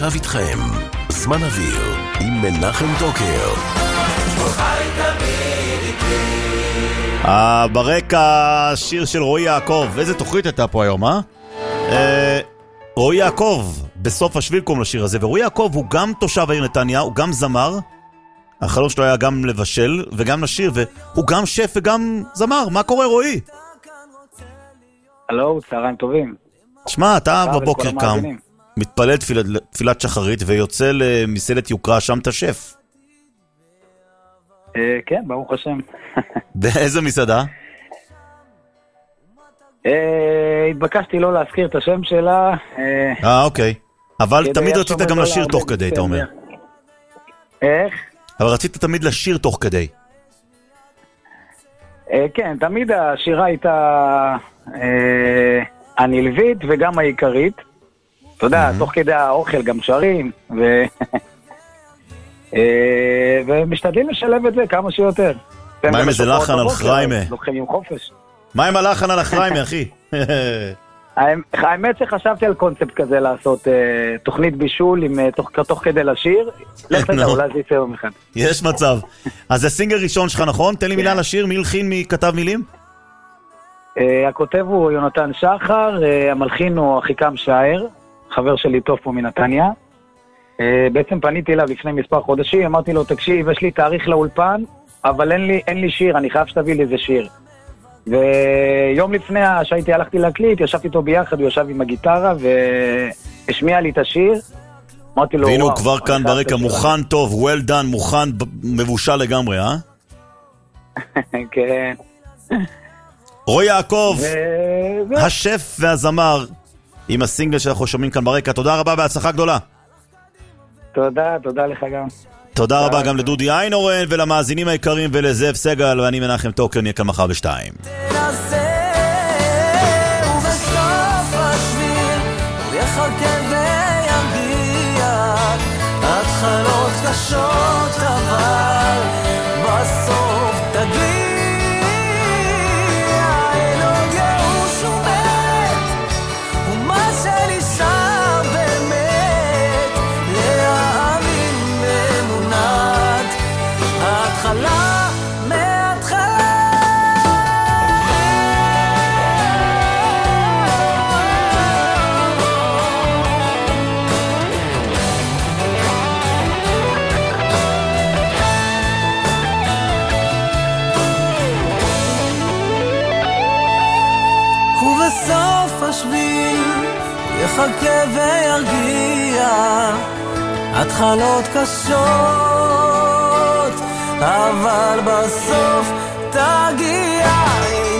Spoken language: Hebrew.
ועכשיו איתכם, זמן אוויר עם מנחם טוקר. ברקע שיר של רועי יעקב. איזה תוכנית הייתה פה היום, רועי יעקב, בסוף השביל קוראים לשיר הזה. ורועי יעקב הוא גם תושב העיר נתניה, הוא גם זמר. החלום שלו היה גם לבשל וגם לשיר, והוא גם שף וגם זמר. מה קורה, רועי? הלו, צהריים טובים. תשמע, אתה בבוקר קם, מתפלל תפילת שחרית ויוצא למסעדת יוקרה, שם אתה שף. כן, ברוך השם. באיזה מסעדה? התבקשתי לא להזכיר את השם שלה. אוקיי. אבל תמיד רצית גם לשיר תוך כדי, אתה אומר. איך? אבל רצית תמיד לשיר תוך כדי. כן, תמיד השירה הייתה הנלווית וגם העיקרית. אתה יודע, תוך כדי האוכל גם שרים, ומשתדלים לשלב את זה כמה שיותר. מה עם איזה לחן על חריימה? לוקחים עם חופש. מה עם הלחן על החריימה, אחי? האמת שחשבתי על קונספט כזה, לעשות תוכנית בישול תוך כדי לשיר. לך תדע, אולי זה יצא יום אחד. יש מצב. אז זה סינגל ראשון שלך, נכון? תן לי מילה לשיר, מי הלחין, מי כתב מילים? הכותב הוא יונתן שחר, המלחין הוא אחיקם שער, חבר שלי טוב פה מנתניה. בעצם פניתי אליו לפני מספר חודשים, אמרתי לו, תקשיב, יש לי תאריך לאולפן, אבל אין לי שיר, אני חייב שתביא לי איזה שיר. ויום לפני שהייתי הלכתי להקליט, ישבתי איתו ביחד, הוא ישב עם הגיטרה והשמיע לי את השיר. אמרתי לו, והנה הוא כבר כאן ברקע, מוכן טוב, well done, מוכן, מבושל לגמרי, כן. רועי יעקב, השף והזמר, עם הסינגל שאנחנו שומעים כאן ברקע. תודה רבה, בהצלחה גדולה. תודה לך גם. תודה רבה גם לדודי איינורן ולמאזינים היקרים ולזאב סגל, ואני מנחם טוקר, נהיה כאן מחר בשתיים. ובסוף השביל הוא יחכה וירגיע, התחלות קשות אבל בסוף תגיע. אלוג יאוש ומת ומה שנשאר באמת להאמין באמונת ההתחלה מההתחלה. ובסוף השביל יחכה וירגיע, התחלות קשות אבל בסוף תגיע.